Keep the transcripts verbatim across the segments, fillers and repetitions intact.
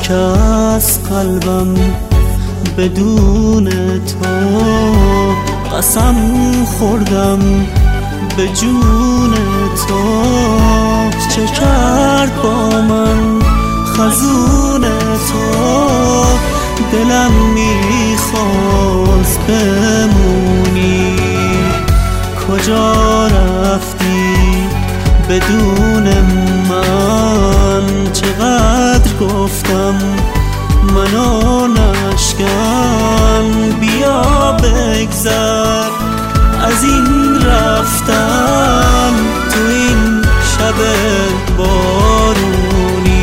شکست قلبم بدون تو، قسم خوردم به جون تو. چه کرد با من خزون تو، دلم میخواست بمونی. کجا رفتی بدون من؟ چقدر گفتم منو نشکن. بیا بگذر از این رفتن تو این شب بارونی.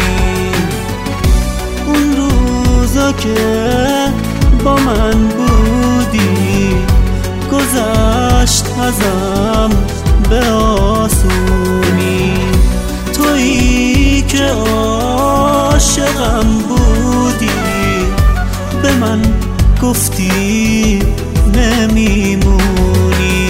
اون روزا که با من بودی گذشت ازم به آسونی. تویی که عاشقم بودی به من گفتی نمیمونی.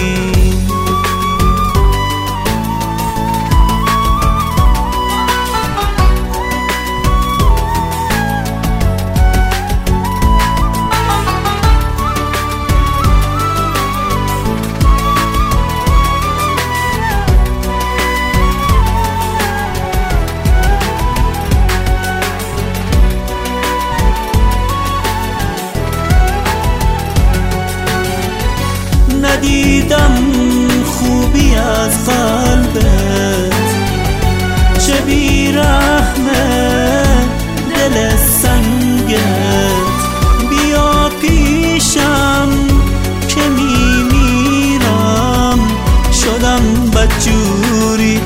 ندیدم خوبی از قلبت، چه بیرحمه دل سنگت. بیا پیشم که میمیرم، شدم بدجوری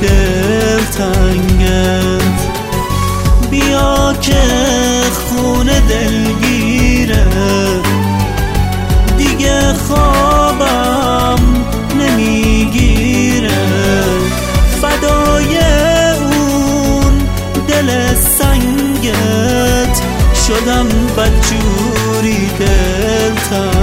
دلتنگت. بیا که خون دلگیره دیگه خوابم نمیگیره. فدای اون دل سنگت شدم بدجوری دلتنگت.